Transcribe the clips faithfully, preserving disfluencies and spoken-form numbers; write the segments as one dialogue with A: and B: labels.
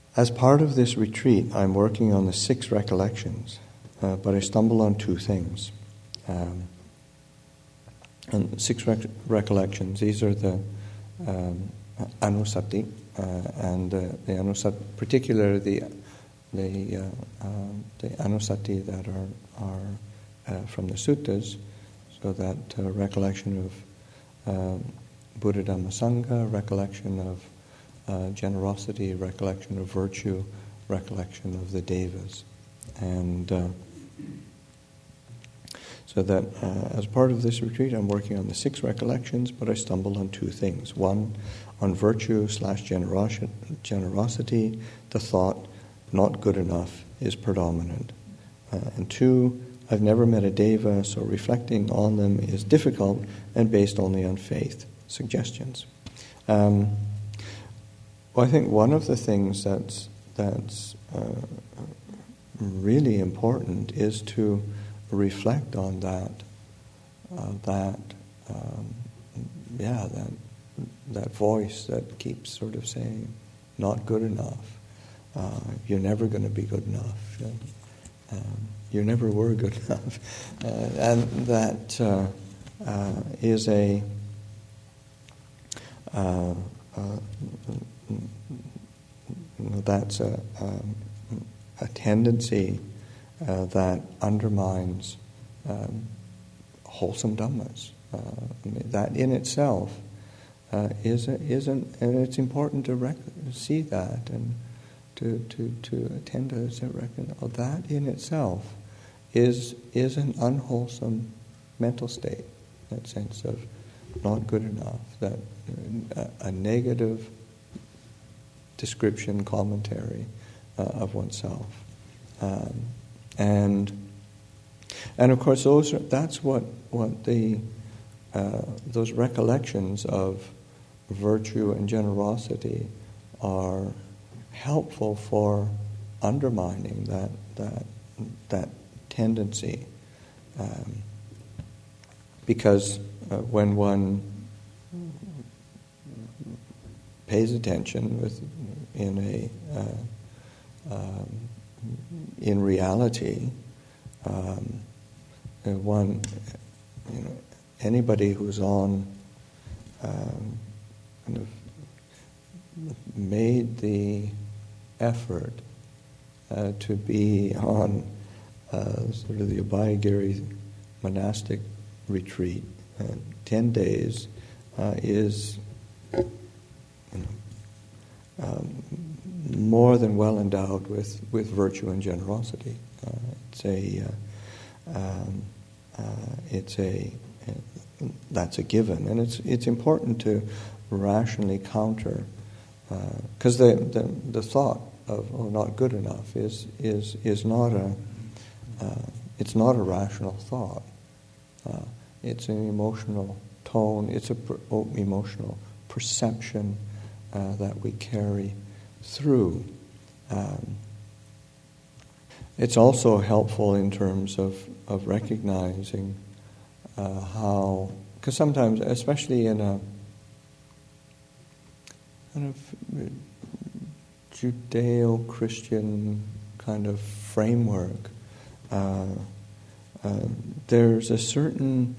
A: As part of this retreat, I'm working on the six recollections, uh, but I stumble on two things. Um, and six rec- recollections, these are the um, anusati, uh, and uh, the anusati, particularly the the, uh, um, the anusati that are, are uh, from the suttas, so that uh, recollection of um, Buddha Dhamma Sangha, recollection of uh, generosity, recollection of virtue, recollection of the devas. And uh, so that uh, as part of this retreat, I'm working on the six recollections, but I stumble on two things. One, on virtue slash generosity, generosity, the thought, not good enough, is predominant. Uh, and two, I've never met a deva, so reflecting on them is difficult and based only on faith. Suggestions. Um, well, I think one of the things that's that's uh, really important is to reflect on that. Uh, that um, yeah, that that voice that keeps sort of saying, "Not good enough. Uh, you're never going to be good enough. Um, you never were good enough," uh, and that uh, uh, is a Uh, uh, that's a, um, a tendency uh, that undermines um, wholesome dhammas. Uh, I mean, that in itself uh, is a, isn't, and it's important to rec- see that and to to to attend to it. Reckon, oh, that in itself is is an unwholesome mental state. That sense of not good enough, that a, a negative description, commentary uh, of oneself, um, and and of course those are, that's what what the uh, those recollections of virtue and generosity are helpful for undermining that that that tendency, um, because uh, when one pays attention with in a uh, um, in reality, um, one you know anybody who's on um, kind of made the effort uh, to be on uh, sort of the Abhayagiri monastic retreat, uh, ten days uh, is you know, um, more than well endowed with, with virtue and generosity. Uh, it's a uh, um, uh, it's a uh, that's a given, and it's it's important to rationally counter. Because uh, the, the the thought of oh not good enough is is is not a uh, it's not a rational thought. Uh, it's an emotional tone. It's a per, oh, emotional perception uh, that we carry through. Um, it's also helpful in terms of of recognizing uh, how, because sometimes, especially in a kind of Judeo-Christian kind of framework, uh, uh, there's a certain,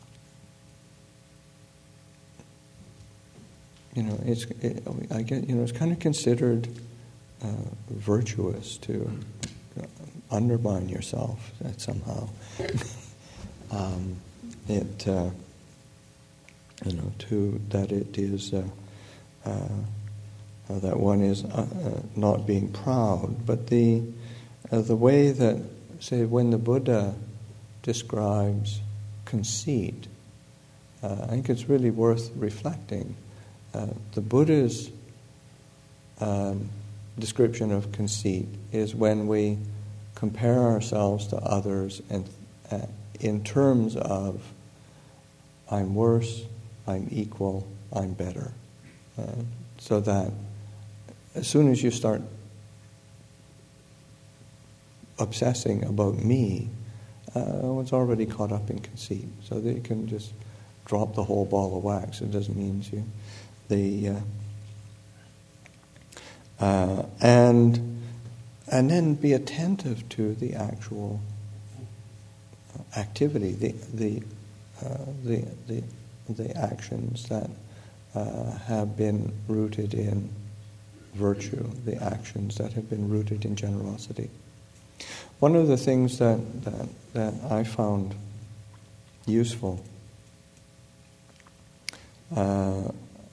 A: you know, it's it, I get you know it's kind of considered uh, virtuous to undermine yourself somehow. um, it uh, you know to that it is. Uh, Uh, uh, that one is uh, uh, not being proud, but the uh, the way that, say, when the Buddha describes conceit, uh, I think it's really worth reflecting. Uh, the Buddha's um, description of conceit is when we compare ourselves to others and uh, in terms of I'm worse, I'm equal, I'm better. Uh, so that as soon as you start obsessing about me, uh, one's already caught up in conceit. So that you can just drop the whole ball of wax. It doesn't mean you. The uh, uh, and and then be attentive to the actual activity, the the uh, the, the the actions that uh, have been rooted in virtue, the actions that have been rooted in generosity. One of the things that that, that I found useful uh,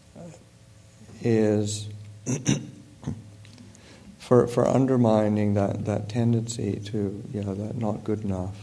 A: is for for undermining that, that tendency to, you know, that not good enough,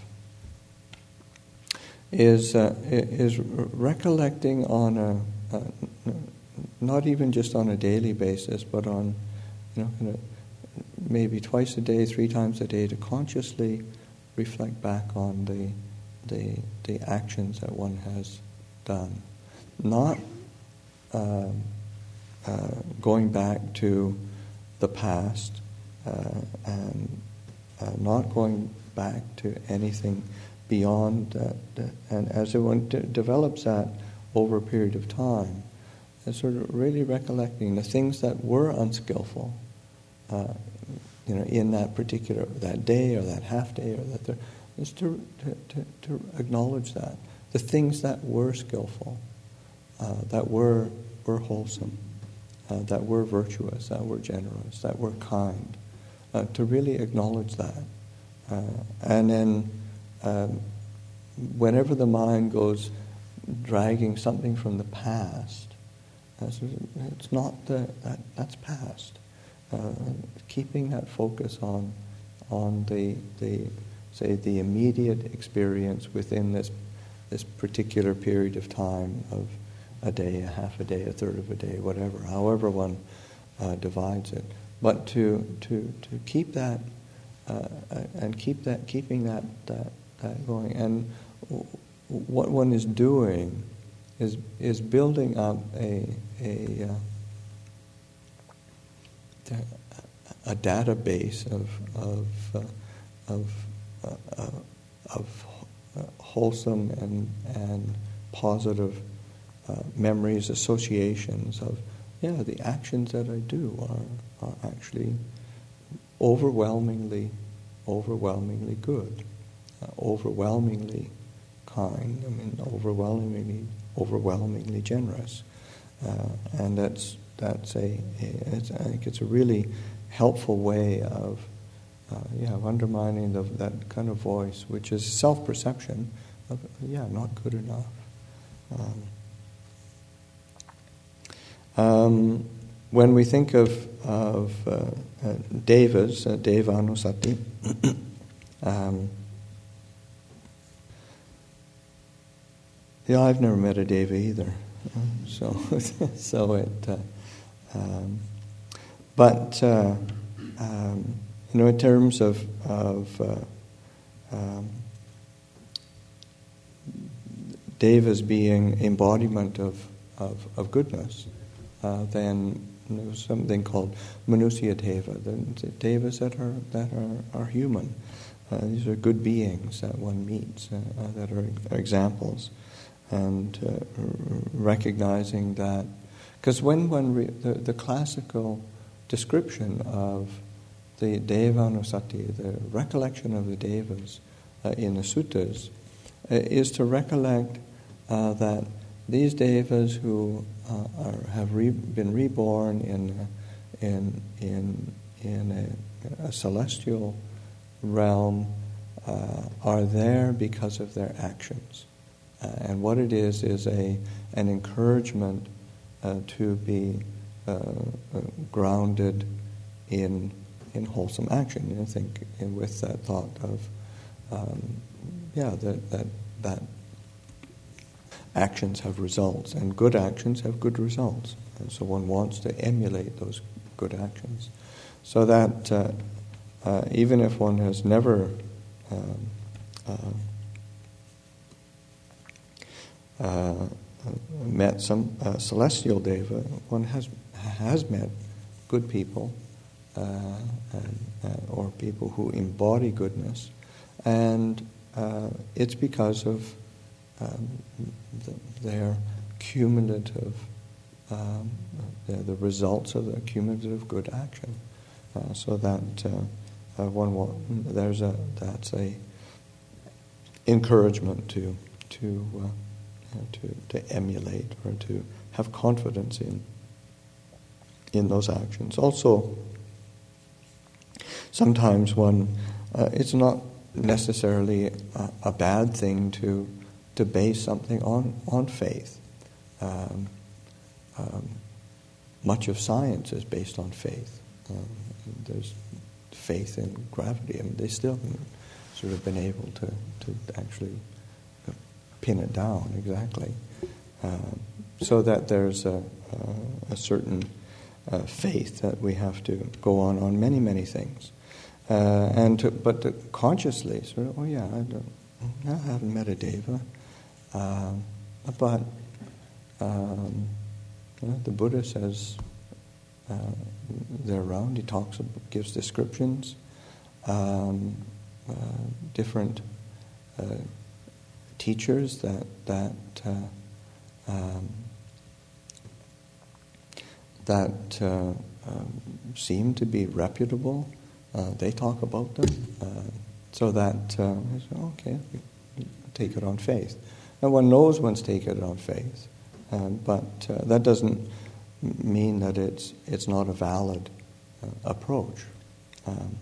A: is uh, is recollecting on a, a not even just on a daily basis, but on, you know, kind of maybe twice a day, three times a day, to consciously reflect back on the the the actions that one has done, not uh, uh, going back to the past, uh, and uh, not going back to anything beyond that. And as one de- develops that over a period of time, and sort of really recollecting the things that were unskillful, uh, you know, in that particular, that day or that half day, or that there, is to, to, to, to acknowledge that. The things that were skillful, uh, that were, were wholesome, uh, that were virtuous, that were generous, that were kind, uh, to really acknowledge that. Uh, and then um, whenever the mind goes dragging something from the past, it's not the, that, that's past. Uh, keeping that focus on on the the say the immediate experience within this this particular period of time of a day, a half a day, a third of a day, whatever, however one uh, divides it, but to to to keep that uh, and keep that keeping that that, that going. And what one is doing is is building up a a uh, a database of of uh, of uh, uh, of uh, wholesome and and positive uh, memories, associations of, yeah, the actions that I do are are actually overwhelmingly overwhelmingly good, uh, overwhelmingly kind. I mean, overwhelmingly overwhelmingly generous, uh, and that's. That's a, it's, I think it's a really helpful way of, uh, yeah, of undermining the, that kind of voice, which is self-perception of, yeah, not good enough. Um, um, when we think of of uh, uh, devas, uh, devanusati, um, yeah, I've never met a deva either, so so it. Uh, Um, but uh, um, you know, in terms of of uh, um, devas being embodiment of of, of goodness, uh, then there's something called manusya deva, the, the devas that are that are are human. Uh, these are good beings that one meets, uh, uh, that are, are examples, and uh, r- recognizing that. Because when one re- the, the classical description of the devanusati, the recollection of the devas uh, in the suttas, uh, is to recollect uh, that these devas who uh, are, have re- been reborn in in in in a, a celestial realm uh, are there because of their actions, uh, and what it is is a an encouragement. Uh, to be uh, uh, grounded in in wholesome action. You know, think in, with that thought of um, yeah that, that that actions have results, and good actions have good results, and so one wants to emulate those good actions, so that uh, uh, even if one has never um, uh, uh, met some uh, celestial deva, one has has met good people, uh, and, uh, or people who embody goodness, and uh, it's because of um, the, their cumulative um, the, the results of the cumulative good action. Uh, so that uh, uh, one will, there's a that's a encouragement to to, uh, you know, to to emulate or to have confidence in in those actions. Also, sometimes one uh, it's not necessarily a, a bad thing to to base something on on faith. Um, um, much of science is based on faith. Um, there's faith in gravity. I mean, they still haven't sort of been able to, to actually pin it down exactly. Um, so that there's a, a, a certain uh, faith that we have to go on on many, many things. Uh, and to, but to consciously sort of, oh yeah, I, don't, I haven't met a deva, um, but um, you know, the Buddha says uh, they're around. He talks, gives descriptions, um, uh, different uh, teachers that that uh, um, that uh, um, seem to be reputable. Uh, they talk about them, uh, so that uh, okay, take it on faith. And one knows one's taken it on faith, um, but uh, that doesn't mean that it's it's not a valid uh, approach. Um,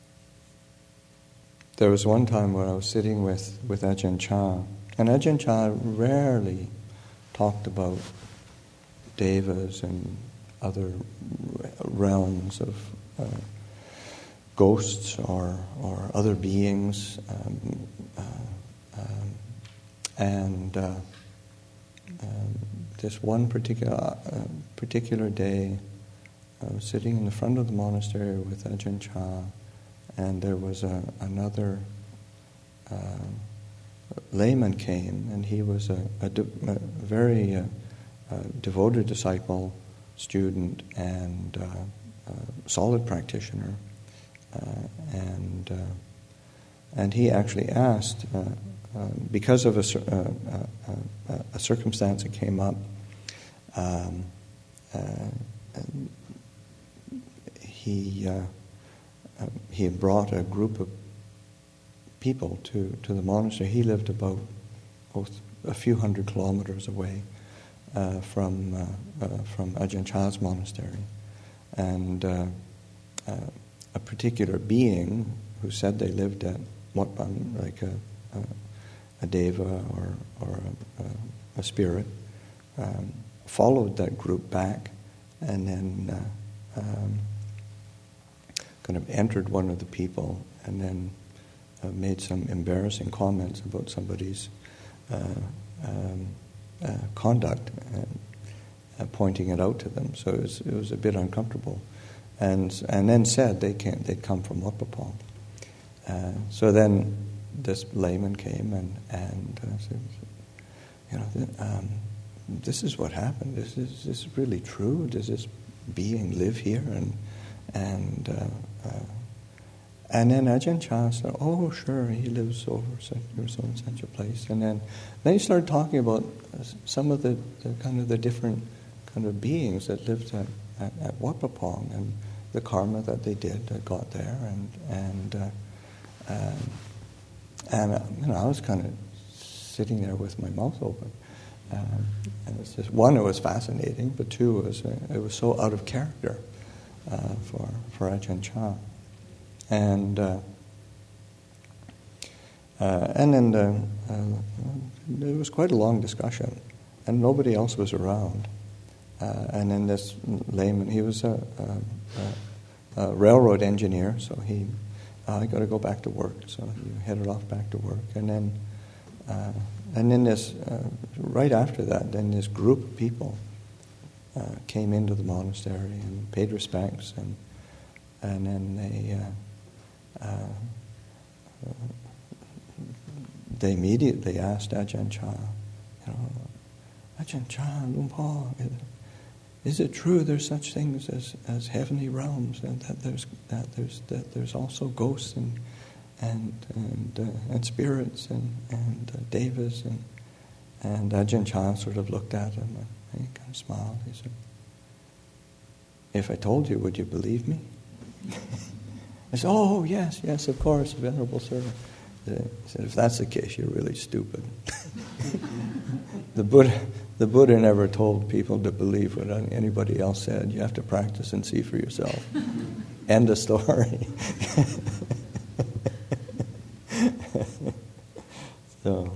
A: there was one time where I was sitting with, with Ajahn Chah, and Ajahn Chah rarely talked about devas and other realms of uh, ghosts or or other beings, um, uh, um, and uh, um, this one particular uh, particular day, I was sitting in the front of the monastery with Ajahn Chah, and there was a, another uh, layman came, and he was a, a, de- a very uh, uh, devoted disciple, student, and uh, uh, solid practitioner. Uh, and uh, and he actually asked, uh, uh, because of a, uh, uh, a circumstance that came up, um, uh, he uh, uh, he had brought a group of people to, to the monastery. He lived about oh, a few hundred kilometers away uh, from uh, uh, from Ajahn Chah's monastery, and uh, uh, a particular being who said they lived at Motbang, like a, a, a deva or or a, a, a spirit, um, followed that group back, and then uh, um, kind of entered one of the people, and then uh, made some embarrassing comments about somebody's uh, um, uh, conduct, and uh, pointing it out to them. So it was, it was a bit uncomfortable. And and then said they came, they'd come from Wapapong. Uh, so then this layman came and and uh, said, you know, th- um, this is what happened. This is this is really true. Does this being live here? And and uh, uh, and then Ajahn Chah said, oh sure, he lives over such or so and such a place. And then then he started talking about some of the, the kind of the different kind of beings that lived at. At, at Wapapong, and the karma that they did that got there, and and uh, um, and uh, you know, I was kind of sitting there with my mouth open, um, and it's just one, it was fascinating, but two, it was uh, it was so out of character uh, for for Ajahn Chah, and uh, uh, and then the, uh, it was quite a long discussion, and nobody else was around. Uh, and then this layman, he was a, a, a railroad engineer, so he, uh, I got to go back to work. So he headed off back to work, and then, uh, and then this, uh, right after that, then this group of people uh, came into the monastery and paid respects, and and then they, uh, uh, they immediately asked Ajahn Chah, you know, Ajahn Chah, Luang Por, is it true there's such things as, as heavenly realms, and that there's that there's that there's also ghosts and and and uh, and spirits and and uh, devas, and And Ajahn Chah sort of looked at him and he kind of smiled. He said, "If I told you, would you believe me?" I said, "Oh, yes, yes, of course, Venerable Sir." He said, "If that's the case, you're really stupid." the Buddha, the Buddha never told people to believe what anybody else said. You have to practice and see for yourself. End of story. So,